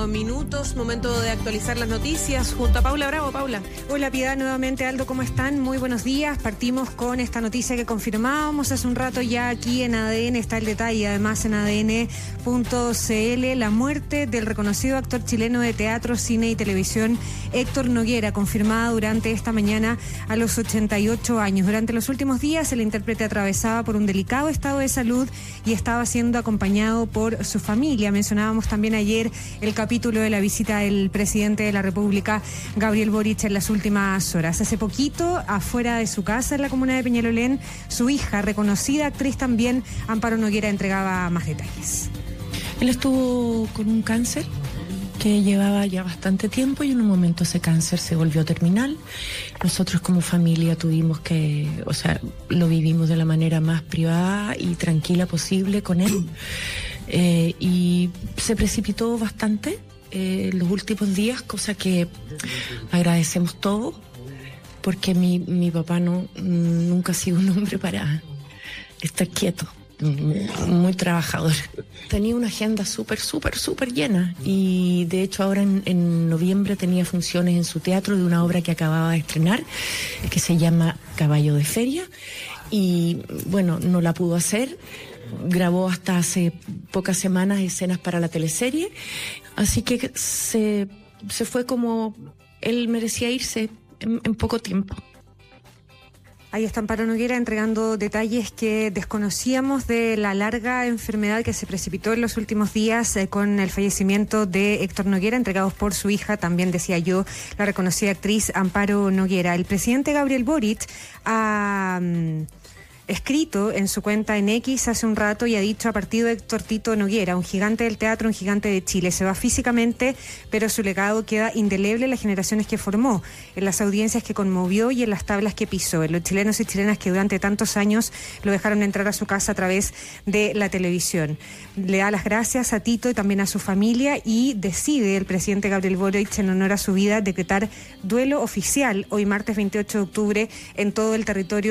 minutos, momento de actualizar las noticias junto a Paula Bravo. Paula. Hola Piedad, nuevamente Aldo, ¿cómo están? Muy buenos días. Partimos con esta noticia que confirmábamos hace un rato ya aquí en ADN, está el detalle además en ADN.cl, la muerte del reconocido actor chileno de teatro, cine y televisión Héctor Noguera, confirmada durante esta mañana a los 88 años. Durante los últimos días el intérprete atravesaba por un delicado estado de salud y estaba siendo acompañado por su familia. Mencionábamos también ayer el capítulo de la visita del presidente de la República, Gabriel Boric, en las últimas horas. Hace poquito, afuera de su casa en la comuna de Peñalolén, su hija, reconocida actriz también, Amparo Noguera, entregaba más detalles. Él estuvo con un cáncer que llevaba ya bastante tiempo y en un momento ese cáncer se volvió terminal. Nosotros como familia tuvimos que, lo vivimos de la manera más privada y tranquila posible con él. Y se precipitó bastante los últimos días, cosa que agradecemos todos, porque mi papá nunca ha sido un hombre para estar quieto. Muy trabajador. Tenía una agenda súper llena y de hecho ahora en noviembre tenía funciones en su teatro de una obra que acababa de estrenar que se llama Caballo de Feria y bueno, no la pudo hacer. Grabó hasta hace pocas semanas escenas para la teleserie, así que se fue como él merecía irse en poco tiempo. Ahí está Amparo Noguera entregando detalles que desconocíamos de la larga enfermedad que se precipitó en los últimos días con el fallecimiento de Héctor Noguera, entregados por su hija, también decía yo, la reconocida actriz Amparo Noguera. El presidente Gabriel Boric ha escrito en su cuenta en X hace un rato y ha dicho: a partir de Héctor Tito Noguera, un gigante del teatro, un gigante de Chile. Se va físicamente, pero su legado queda indeleble en las generaciones que formó, en las audiencias que conmovió y en las tablas que pisó, en los chilenos y chilenas que durante tantos años lo dejaron entrar a su casa a través de la televisión. Le da las gracias a Tito y también a su familia y decide el presidente Gabriel Boric, en honor a su vida, decretar duelo oficial hoy martes 28 de octubre en todo el territorio